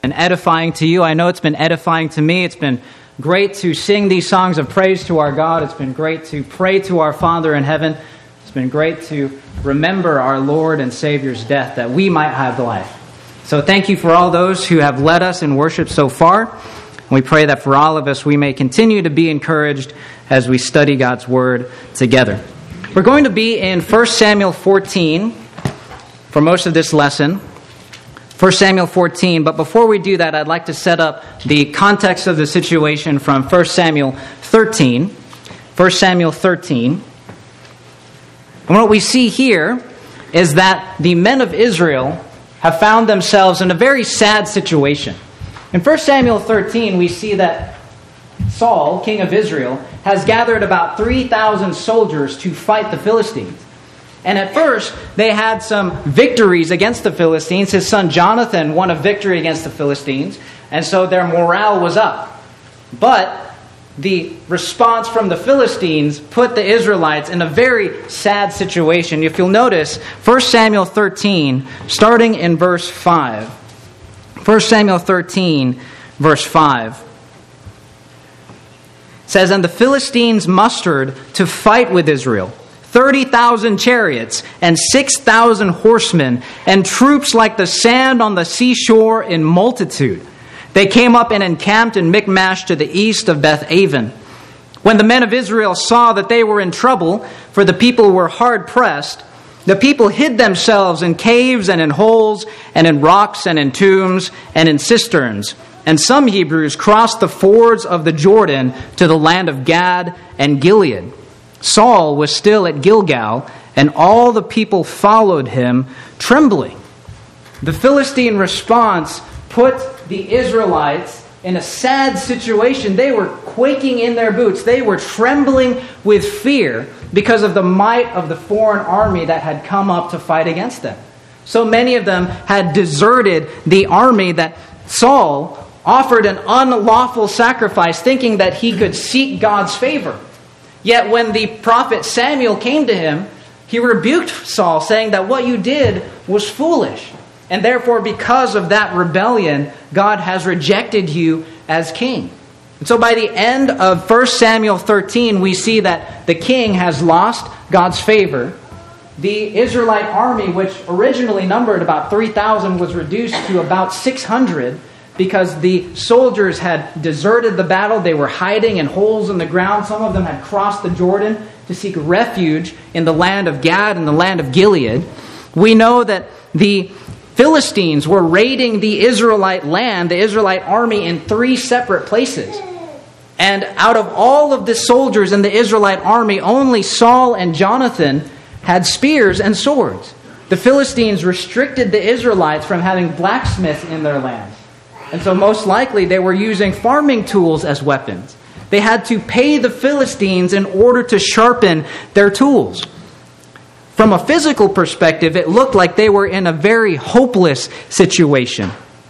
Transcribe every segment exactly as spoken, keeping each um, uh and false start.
and edifying to you. I know it's been edifying to me. It's been great to sing these songs of praise to our God. It's been great to pray to our Father in heaven. It's been great to remember our Lord and Savior's death that we might have life. So thank you for all those who have led us in worship so far. We pray that for all of us, we may continue to be encouraged as we study God's Word together. We're going to be in First Samuel fourteen for most of this lesson. First Samuel fourteen, but before we do that, I'd like to set up the context of the situation from First Samuel thirteen. First Samuel thirteen. And what we see here is that the men of Israel have found themselves in a very sad situation. In First Samuel thirteen, we see that Saul, king of Israel, has gathered about three thousand soldiers to fight the Philistines. And at first, they had some victories against the Philistines. His son Jonathan won a victory against the Philistines, and so their morale was up. But the response from the Philistines put the Israelites in a very sad situation. If you'll notice, First Samuel thirteen, starting in verse five. First Samuel thirteen, verse five. Says, "And the Philistines mustered to fight with Israel thirty thousand chariots and six thousand horsemen and troops like the sand on the seashore in multitude. They came up and encamped in Michmash to the east of Beth-aven. When the men of Israel saw that they were in trouble, for the people were hard pressed, the people hid themselves in caves and in holes and in rocks and in tombs and in cisterns. And some Hebrews crossed the fords of the Jordan to the land of Gad and Gilead. Saul was still at Gilgal, and all the people followed him, trembling." The Philistine response put the Israelites in a sad situation. They were quaking in their boots. They were trembling with fear because of the might of the foreign army that had come up to fight against them. So many of them had deserted the army that Saul offered an unlawful sacrifice, thinking that he could seek God's favor. Yet when the prophet Samuel came to him, he rebuked Saul, saying that what you did was foolish. And therefore, because of that rebellion, God has rejected you as king. And so by the end of First Samuel thirteen, we see that the king has lost God's favor. The Israelite army, which originally numbered about three thousand, was reduced to about six hundred. Because the soldiers had deserted the battle. They were hiding in holes in the ground. Some of them had crossed the Jordan to seek refuge in the land of Gad and the land of Gilead. We know that the Philistines were raiding the Israelite land, the Israelite army, in three separate places. And out of all of the soldiers in the Israelite army, only Saul and Jonathan had spears and swords. The Philistines restricted the Israelites from having blacksmiths in their land. And so most likely they were using farming tools as weapons. They had to pay the Philistines in order to sharpen their tools. From a physical perspective, it looked like they were in a very hopeless situation.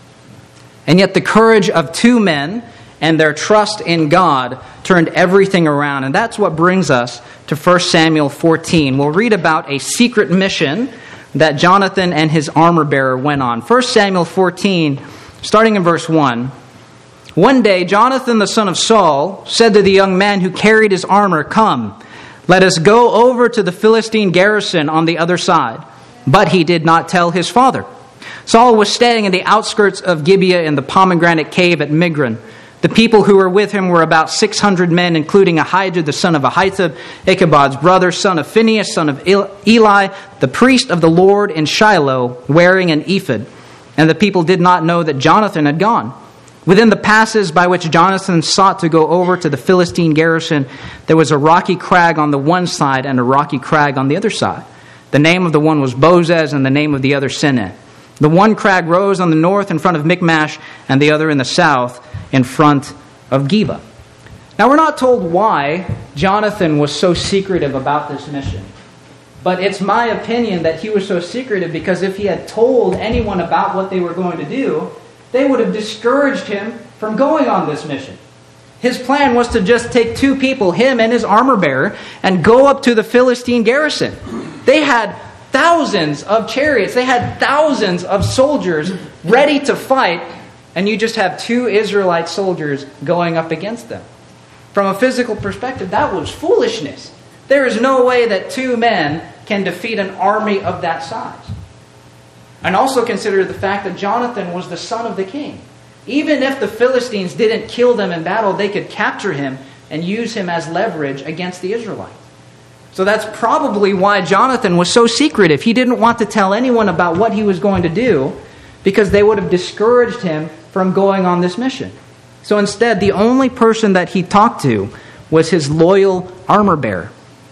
And yet the courage of two men and their trust in God turned everything around. And that's what brings us to First Samuel fourteen. We'll read about a secret mission that Jonathan and his armor bearer went on. First Samuel fourteen, starting in verse one. "One day Jonathan the son of Saul said to the young man who carried his armor, 'Come, let us go over to the Philistine garrison on the other side.' But he did not tell his father. Saul was staying in the outskirts of Gibeah in the pomegranate cave at Migron. The people who were with him were about six hundred men, including Ahijah the son of Ahitub, Ichabod's brother, son of Phinehas, son of Eli, the priest of the Lord in Shiloh, wearing an ephod. And the people did not know that Jonathan had gone. Within the passes by which Jonathan sought to go over to the Philistine garrison, there was a rocky crag on the one side and a rocky crag on the other side. The name of the one was Bozez and the name of the other Seneh. The one crag rose on the north in front of Michmash and the other in the south in front of Geba." Now we're not told why Jonathan was so secretive about this mission. But it's my opinion that he was so secretive because if he had told anyone about what they were going to do, they would have discouraged him from going on this mission. His plan was to just take two people, him and his armor bearer, and go up to the Philistine garrison. They had thousands of chariots. They had thousands of soldiers ready to fight and you just have two Israelite soldiers going up against them. From a physical perspective, that was foolishness. There is no way that two men can defeat an army of that size. And also consider the fact that Jonathan was the son of the king. Even if the Philistines didn't kill them in battle, they could capture him and use him as leverage against the Israelites. So that's probably why Jonathan was so secretive. He didn't want to tell anyone about what he was going to do, because they would have discouraged him from going on this mission. So instead, the only person that he talked to was his loyal armor bearer.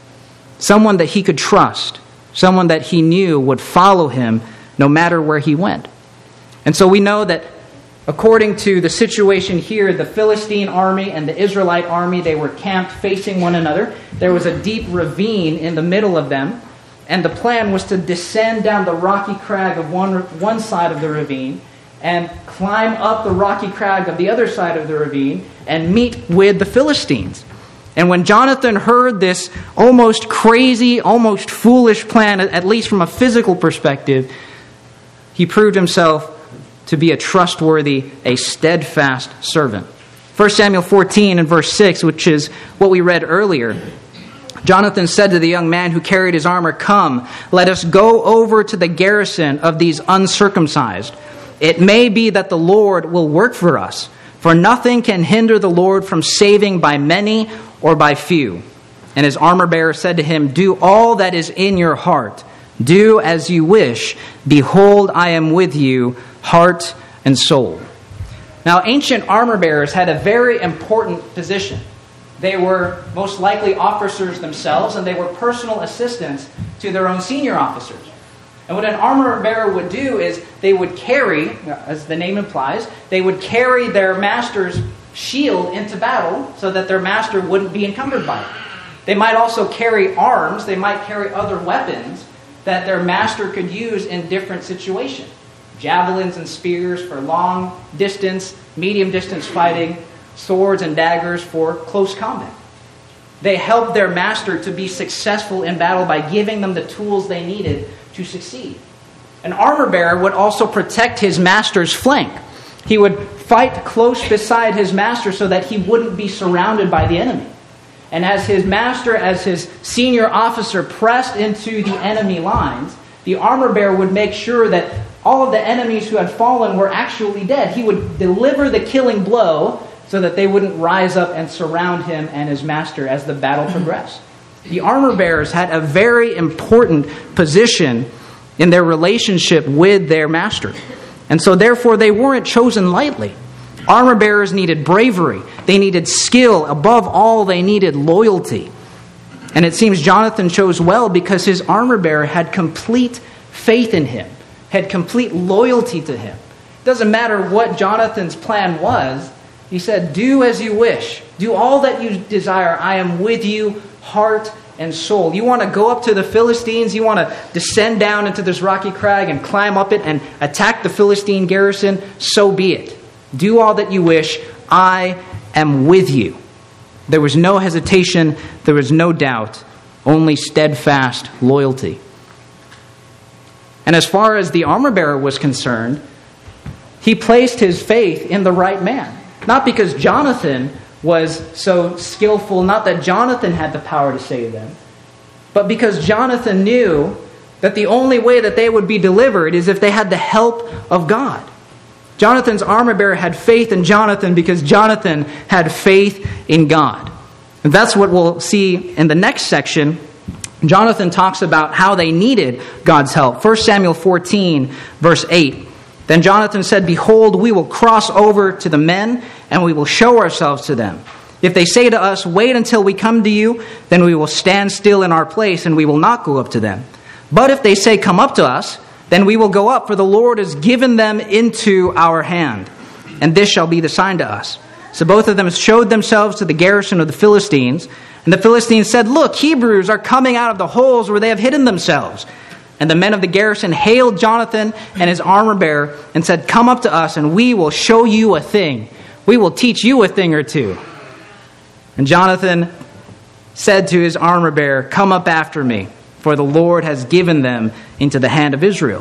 Someone that he could trust. Someone that he knew would follow him no matter where he went. And so we know that according to the situation here, the Philistine army and the Israelite army, they were camped facing one another. There was a deep ravine in the middle of them. And the plan was to descend down the rocky crag of one, one side of the ravine and climb up the rocky crag of the other side of the ravine and meet with the Philistines. And when Jonathan heard this almost crazy, almost foolish plan, at least from a physical perspective, he proved himself to be a trustworthy, a steadfast servant. First Samuel fourteen and verse six, which is what we read earlier. Jonathan said to the young man who carried his armor, "Come, let us go over to the garrison of these uncircumcised. It may be that the Lord will work for us, for nothing can hinder the Lord from saving by many or by few." And his armor bearer said to him, "Do all that is in your heart. Do as you wish. Behold, I am with you, heart and soul." Now, ancient armor bearers had a very important position. They were most likely officers themselves, and they were personal assistants to their own senior officers. And what an armor bearer would do is they would carry, as the name implies, they would carry their master's shield into battle so that their master wouldn't be encumbered by it. They might also carry arms, they might carry other weapons that their master could use in different situations. Javelins and spears for long distance, medium distance fighting, swords and daggers for close combat. They helped their master to be successful in battle by giving them the tools they needed to succeed. An armor bearer would also protect his master's flank. He would fight close beside his master so that he wouldn't be surrounded by the enemy. And as his master, as his senior officer pressed into the enemy lines, the armor bearer would make sure that all of the enemies who had fallen were actually dead. He would deliver the killing blow so that they wouldn't rise up and surround him and his master as the battle progressed. The armor bearers had a very important position in their relationship with their master. And so therefore they weren't chosen lightly. Armor bearers needed bravery. They needed skill. Above all, they needed loyalty. And it seems Jonathan chose well because his armor bearer had complete faith in him, had complete loyalty to him. It doesn't matter what Jonathan's plan was. He said, "Do as you wish. Do all that you desire. I am with you, heart and soul." You want to go up to the Philistines? You want to descend down into this rocky crag and climb up it and attack the Philistine garrison? So be it. Do all that you wish. I am with you. There was no hesitation. There was no doubt. Only steadfast loyalty. And as far as the armor bearer was concerned, he placed his faith in the right man. Not because Jonathan was so skillful, not that Jonathan had the power to save them, but because Jonathan knew that the only way that they would be delivered is if they had the help of God. Jonathan's armor bearer had faith in Jonathan because Jonathan had faith in God. And that's what we'll see in the next section. Jonathan talks about how they needed God's help. First Samuel fourteen, verse eight. Then Jonathan said, "Behold, we will cross over to the men, and we will show ourselves to them. If they say to us, 'Wait until we come to you,' then we will stand still in our place, and we will not go up to them. But if they say, 'Come up to us,' then we will go up, for the Lord has given them into our hand. And this shall be the sign to us." So both of them showed themselves to the garrison of the Philistines. And the Philistines said, "Look, Hebrews are coming out of the holes where they have hidden themselves." And the men of the garrison hailed Jonathan and his armor bearer and said, "Come up to us, and we will show you a thing. We will teach you a thing or two." And Jonathan said to his armor bearer, "Come up after me, for the Lord has given them into the hand of Israel."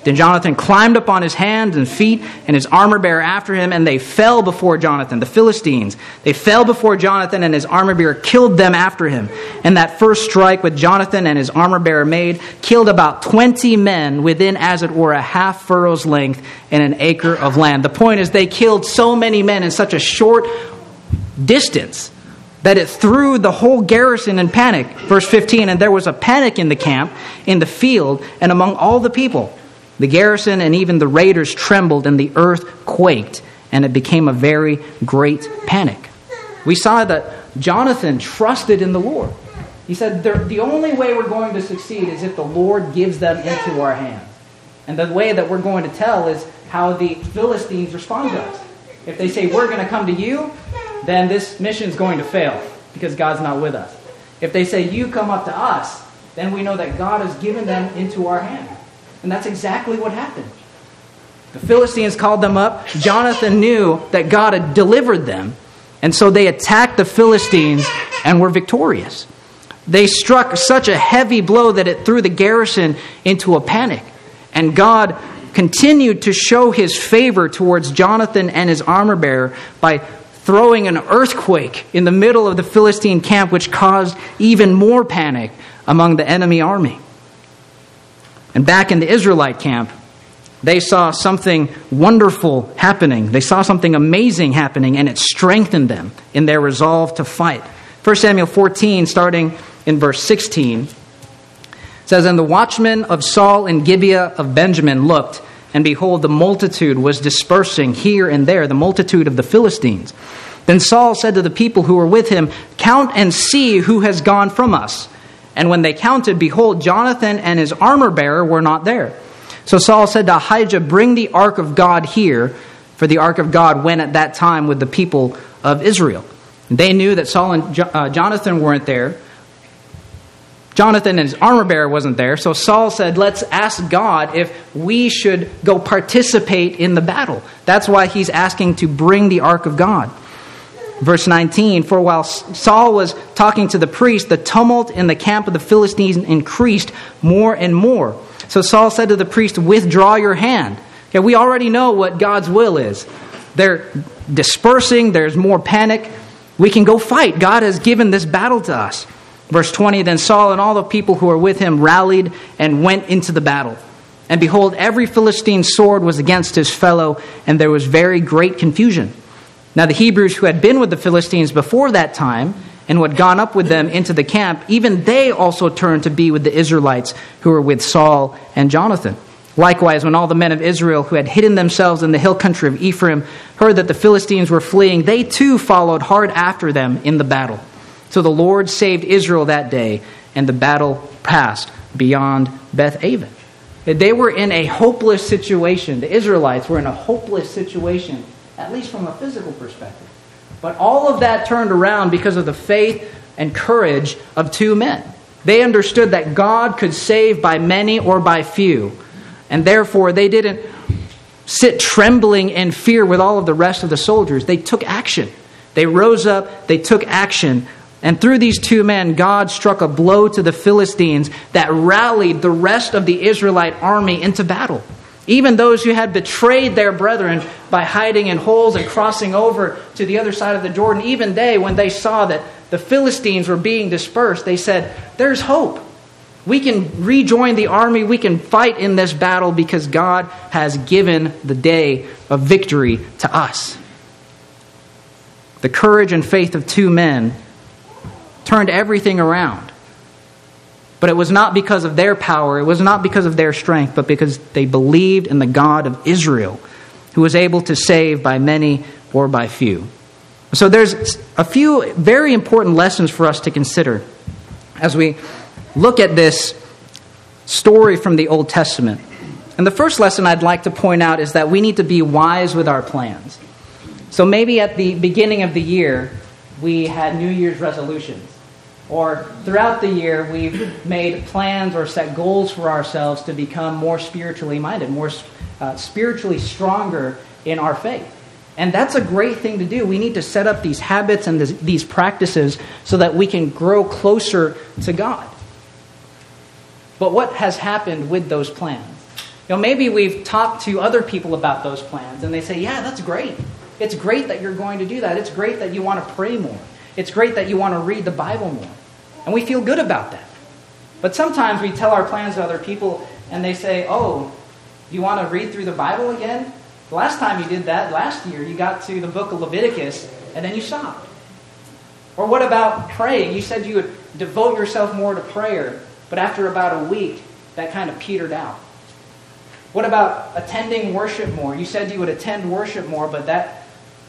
Then Jonathan climbed up on his hands and feet, and his armor-bearer after him, and they fell before Jonathan, the Philistines. They fell before Jonathan, and his armor-bearer killed them after him. And that first strike with Jonathan and his armor-bearer made killed about twenty men within, as it were, a half furrow's length in an acre of land. The point is, they killed so many men in such a short distance that it threw the whole garrison in panic. Verse fifteen, and there was a panic in the camp, in the field, and among all the people. The garrison and even the raiders trembled, and the earth quaked, and it became a very great panic. We saw that Jonathan trusted in the Lord. He said, the only way we're going to succeed is if the Lord gives them into our hands. And the way that we're going to tell is how the Philistines respond to us. If they say, we're going to come to you, then this mission is going to fail because God's not with us. If they say, you come up to us, then we know that God has given them into our hands. And that's exactly what happened. The Philistines called them up. Jonathan knew that God had delivered them. And so they attacked the Philistines and were victorious. They struck such a heavy blow that it threw the garrison into a panic. And God continued to show his favor towards Jonathan and his armor-bearer by throwing an earthquake in the middle of the Philistine camp, which caused even more panic among the enemy army. And back in the Israelite camp, they saw something wonderful happening. They saw something amazing happening, and it strengthened them in their resolve to fight. First Samuel fourteen, starting in verse sixteen, says, and the watchmen of Saul and Gibeah of Benjamin looked, and behold, the multitude was dispersing here and there, the multitude of the Philistines. Then Saul said to the people who were with him, count and see who has gone from us. And when they counted, behold, Jonathan and his armor-bearer were not there. So Saul said to Ahijah, bring the ark of God here, for the ark of God went at that time with the people of Israel. They knew that Saul and jo- uh, Jonathan weren't there. Jonathan and his armor-bearer wasn't there. So Saul said, let's ask God if we should go participate in the battle. That's why he's asking to bring the ark of God. Verse nineteen, for while Saul was talking to the priest, the tumult in the camp of the Philistines increased more and more. So Saul said to the priest, withdraw your hand. Okay, we already know what God's will is. They're dispersing. There's more panic. We can go fight. God has given this battle to us. Verse twenty, then Saul and all the people who were with him rallied and went into the battle. And behold, every Philistine's sword was against his fellow, and there was very great confusion. Now the Hebrews who had been with the Philistines before that time, and who had gone up with them into the camp, even they also turned to be with the Israelites who were with Saul and Jonathan. Likewise, when all the men of Israel who had hidden themselves in the hill country of Ephraim heard that the Philistines were fleeing, they too followed hard after them in the battle. So the Lord saved Israel that day, and the battle passed beyond Beth-aven. They were in a hopeless situation. The Israelites were in a hopeless situation, at least from a physical perspective. But all of that turned around because of the faith and courage of two men. They understood that God could save by many or by few. And therefore, they didn't sit trembling in fear with all of the rest of the soldiers. They took action. They rose up, they took action. And through these two men, God struck a blow to the Philistines that rallied the rest of the Israelite army into battle. Even those who had betrayed their brethren by hiding in holes and crossing over to the other side of the Jordan, even they, when they saw that the Philistines were being dispersed, they said, there's hope. We can rejoin the army. We can fight in this battle because God has given the day of victory to us. The courage and faith of two men turned everything around. But it was not because of their power, it was not because of their strength, but because they believed in the God of Israel, who was able to save by many or by few. So there's a few very important lessons for us to consider as we look at this story from the Old Testament. And the first lesson I'd like to point out is that we need to be wise with our plans. So maybe at the beginning of the year, we had New Year's resolutions. Or throughout the year, we've made plans or set goals for ourselves to become more spiritually minded, more uh, spiritually stronger in our faith. And that's a great thing to do. We need to set up these habits and this, these practices so that we can grow closer to God. But what has happened with those plans? You know, maybe we've talked to other people about those plans, and they say, yeah, that's great. It's great that you're going to do that. It's great that you want to pray more. It's great that you want to read the Bible more. And we feel good about that. But sometimes we tell our plans to other people, and they say, oh, you want to read through the Bible again? The last time you did that, last year, you got to the book of Leviticus, and then you stopped. Or what about praying? You said you would devote yourself more to prayer, but after about a week, that kind of petered out. What about attending worship more? You said you would attend worship more, but that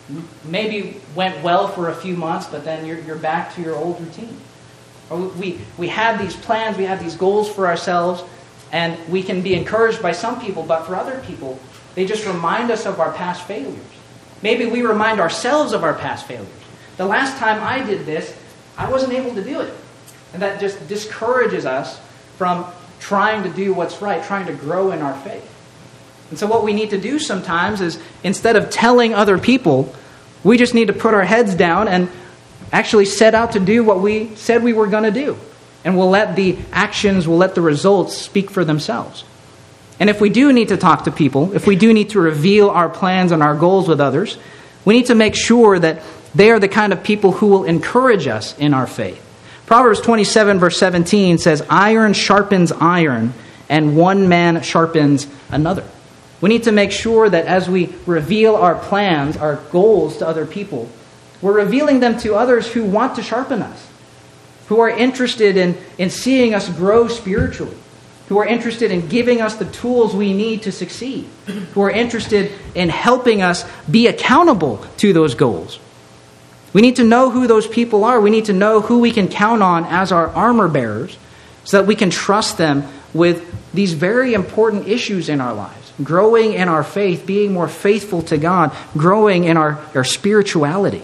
maybe went well for a few months, but then you're, you're back to your old routine. Or we, we have these plans, we have these goals for ourselves, and we can be encouraged by some people, but for other people, they just remind us of our past failures. Maybe we remind ourselves of our past failures. The last time I did this, I wasn't able to do it. And that just discourages us from trying to do what's right, trying to grow in our faith. And so what we need to do sometimes is, instead of telling other people, we just need to put our heads down and actually set out to do what we said we were going to do. And we'll let the actions, we'll let the results speak for themselves. And if we do need to talk to people, if we do need to reveal our plans and our goals with others, we need to make sure that they are the kind of people who will encourage us in our faith. Proverbs twenty-seven verse seventeen says, iron sharpens iron, and one man sharpens another. We need to make sure that as we reveal our plans, our goals to other people, we're revealing them to others who want to sharpen us, who are interested in, in seeing us grow spiritually, who are interested in giving us the tools we need to succeed, who are interested in helping us be accountable to those goals. We need to know who those people are. We need to know who we can count on as our armor bearers so that we can trust them with these very important issues in our lives. Growing in our faith, being more faithful to God, growing in our, our spirituality.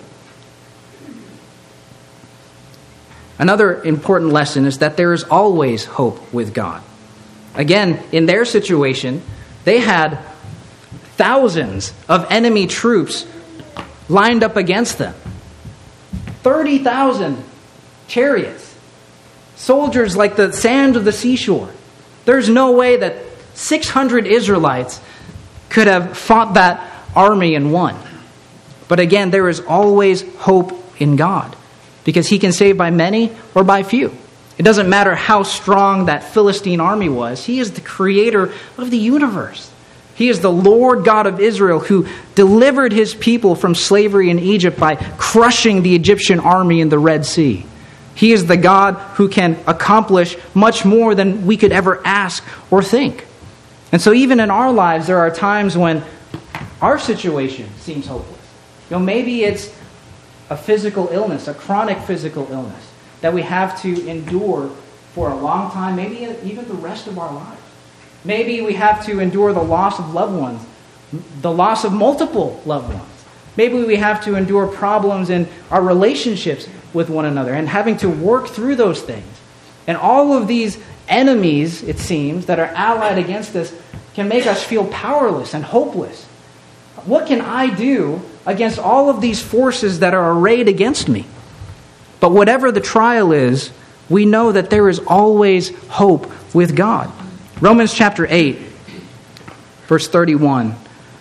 Another important lesson is that there is always hope with God. Again, in their situation, they had thousands of enemy troops lined up against them. thirty thousand chariots. Soldiers like the sand of the seashore. There's no way that six hundred Israelites could have fought that army and won. But again, there is always hope in God, because He can save by many or by few. It doesn't matter how strong that Philistine army was. He is the creator of the universe. He is the Lord God of Israel who delivered His people from slavery in Egypt by crushing the Egyptian army in the Red Sea. He is the God who can accomplish much more than we could ever ask or think. And so even in our lives, there are times when our situation seems hopeless. You know, maybe it's a physical illness, a chronic physical illness that we have to endure for a long time, maybe even the rest of our lives. Maybe we have to endure the loss of loved ones, the loss of multiple loved ones. Maybe we have to endure problems in our relationships with one another and having to work through those things. And all of these enemies, it seems, that are allied against us can make us feel powerless and hopeless. What can I do against all of these forces that are arrayed against me? But whatever the trial is, we know that there is always hope with God. Romans chapter eight, verse thirty-one.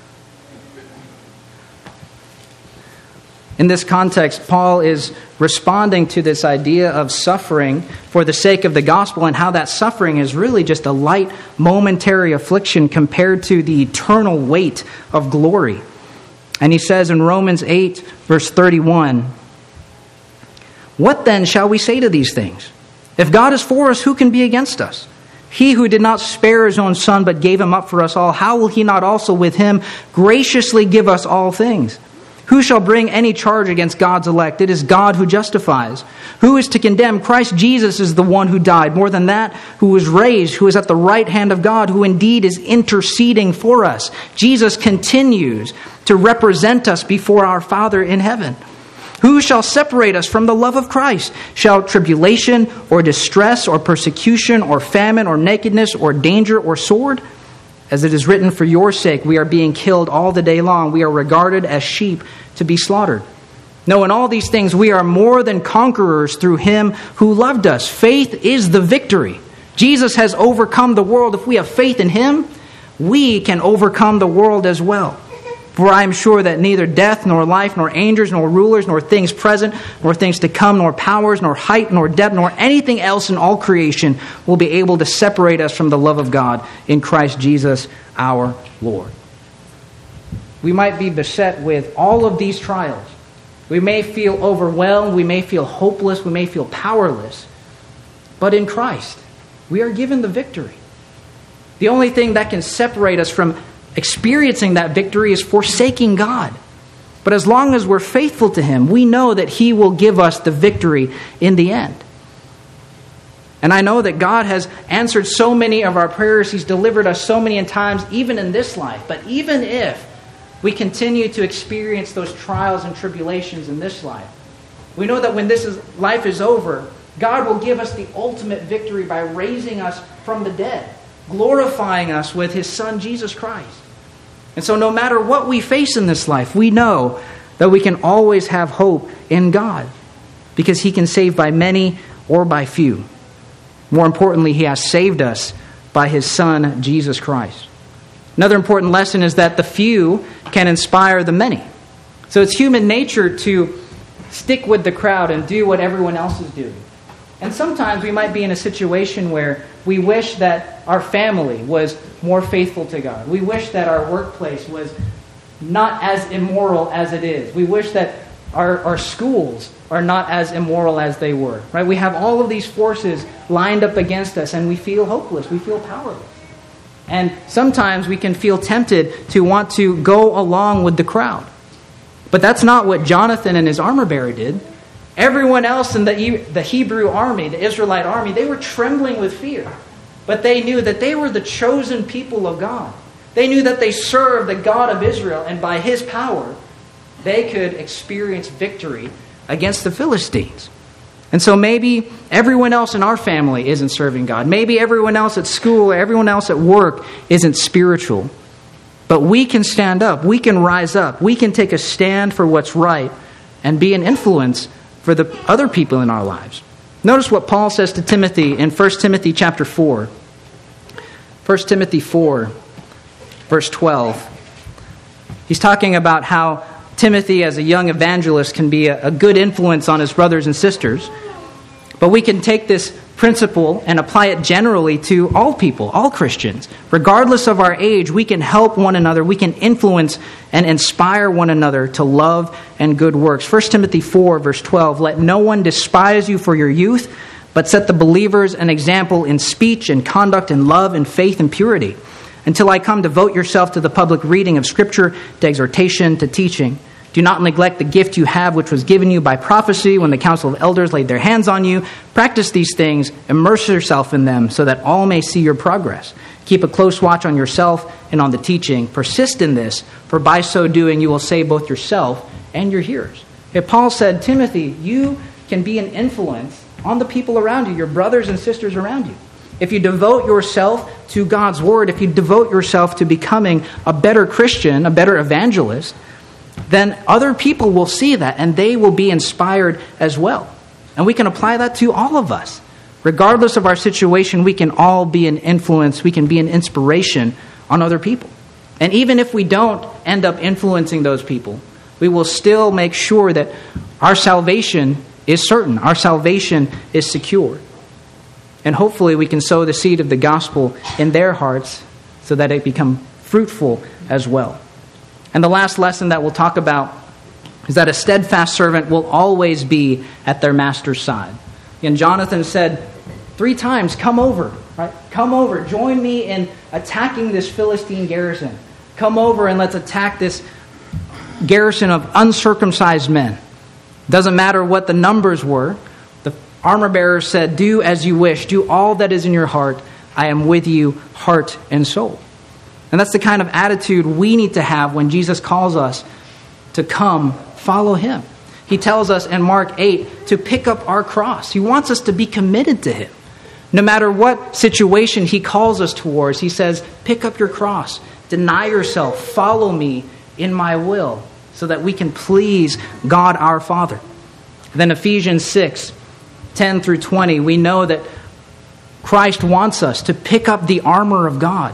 In this context, Paul is responding to this idea of suffering for the sake of the gospel, and how that suffering is really just a light, momentary affliction compared to the eternal weight of glory. And he says in Romans eight, verse thirty-one, "What then shall we say to these things? If God is for us, who can be against us? He who did not spare His own Son, but gave Him up for us all, how will He not also with Him graciously give us all things? Who shall bring any charge against God's elect? It is God who justifies. Who is to condemn? Christ Jesus is the one who died. More than that, who was raised, who is at the right hand of God, who indeed is interceding for us." Jesus continues to represent us before our Father in heaven. "Who shall separate us from the love of Christ? Shall tribulation or distress or persecution or famine or nakedness or danger or sword? As it is written, for your sake we are being killed all the day long. We are regarded as sheep to be slaughtered. No, in all these things we are more than conquerors through Him who loved us." Faith is the victory. Jesus has overcome the world. If we have faith in Him, we can overcome the world as well. For I am sure that neither death, nor life, nor angels, nor rulers, nor things present, nor things to come, nor powers, nor height, nor depth, nor anything else in all creation will be able to separate us from the love of God in Christ Jesus our Lord. We might be beset with all of these trials. We may feel overwhelmed, we may feel hopeless, we may feel powerless. But in Christ, we are given the victory. The only thing that can separate us from experiencing that victory is forsaking God. But as long as we're faithful to Him, we know that He will give us the victory in the end. And I know that God has answered so many of our prayers. He's delivered us so many times, even in this life. But even if we continue to experience those trials and tribulations in this life, we know that when this is, life is over, God will give us the ultimate victory by raising us from the dead, glorifying us with His Son, Jesus Christ. And so no matter what we face in this life, we know that we can always have hope in God because He can save by many or by few. More importantly, He has saved us by His Son, Jesus Christ. Another important lesson is that the few can inspire the many. So it's human nature to stick with the crowd and do what everyone else is doing. And sometimes we might be in a situation where we wish that our family was more faithful to God. We wish that our workplace was not as immoral as it is. We wish that our, our schools are not as immoral as they were. Right? We have all of these forces lined up against us and we feel hopeless. We feel powerless. And sometimes we can feel tempted to want to go along with the crowd. But that's not what Jonathan and his armor bearer did. Everyone else in the, the Hebrew army, the Israelite army, they were trembling with fear. But they knew that they were the chosen people of God. They knew that they served the God of Israel, and by His power, they could experience victory against the Philistines. And so maybe everyone else in our family isn't serving God. Maybe everyone else at school, or everyone else at work isn't spiritual. But we can stand up. We can rise up. We can take a stand for what's right and be an influence for the other people in our lives. Notice what Paul says to Timothy in First Timothy chapter four. First Timothy four, verse twelve. He's talking about how Timothy, as a young evangelist, can be a, a good influence on his brothers and sisters. But we can take this principle and apply it generally to all people, all Christians. Regardless of our age, we can help one another. We can influence and inspire one another to love and good works. First Timothy four, verse twelve, let no one despise you for your youth, but set the believers an example in speech and conduct and love and faith and purity. Until I come, devote yourself to the public reading of Scripture, to exhortation, to teaching. Do not neglect the gift you have, which was given you by prophecy when the council of elders laid their hands on you. Practice these things, immerse yourself in them, so that all may see your progress. Keep a close watch on yourself and on the teaching. Persist in this, for by so doing you will save both yourself and your hearers. If Paul said, Timothy, you can be an influence on the people around you, your brothers and sisters around you. If you devote yourself to God's Word, if you devote yourself to becoming a better Christian, a better evangelist, then other people will see that and they will be inspired as well. And we can apply that to all of us. Regardless of our situation, we can all be an influence, we can be an inspiration on other people. And even if we don't end up influencing those people, we will still make sure that our salvation is certain, our salvation is secure. And hopefully we can sow the seed of the gospel in their hearts so that it become fruitful as well. And the last lesson that we'll talk about is that a steadfast servant will always be at their master's side. And Jonathan said three times, come over, right? Come over, join me in attacking this Philistine garrison. Come over and let's attack this garrison of uncircumcised men. Doesn't matter what the numbers were. The armor bearer said, do as you wish, do all that is in your heart. I am with you, heart and soul. And that's the kind of attitude we need to have when Jesus calls us to come follow Him. He tells us in Mark eight to pick up our cross. He wants us to be committed to Him. No matter what situation He calls us towards, He says, pick up your cross, deny yourself, follow me in my will, so that we can please God our Father. Then Ephesians six, ten through twenty, we know that Christ wants us to pick up the armor of God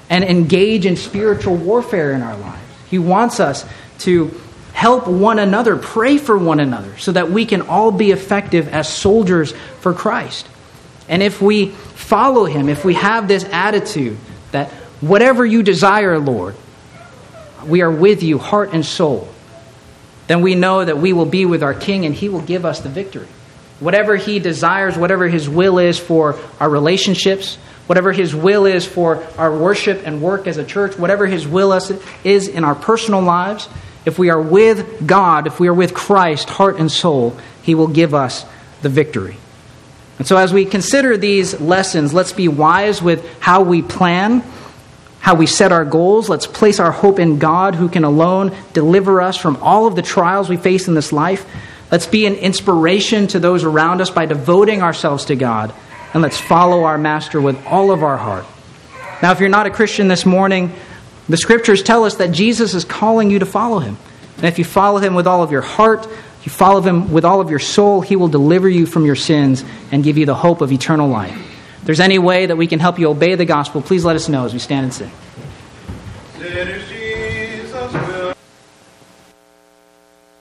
and engage in spiritual warfare in our lives. He wants us to help one another, pray for one another, so that we can all be effective as soldiers for Christ. And if we follow him, if we have this attitude that whatever you desire, Lord, we are with you, heart and soul, then we know that we will be with our King and he will give us the victory. Whatever he desires, whatever his will is for our relationships, whatever his will is for our worship and work as a church, whatever his will is in our personal lives, if we are with God, if we are with Christ, heart and soul, he will give us the victory. And so as we consider these lessons, let's be wise with how we plan, how we set our goals. Let's place our hope in God, who can alone deliver us from all of the trials we face in this life. Let's be an inspiration to those around us by devoting ourselves to God. And let's follow our Master with all of our heart. Now, if you're not a Christian this morning, the Scriptures tell us that Jesus is calling you to follow him. And if you follow him with all of your heart, you follow him with all of your soul, he will deliver you from your sins and give you the hope of eternal life. If there's any way that we can help you obey the gospel, please let us know as we stand and sing.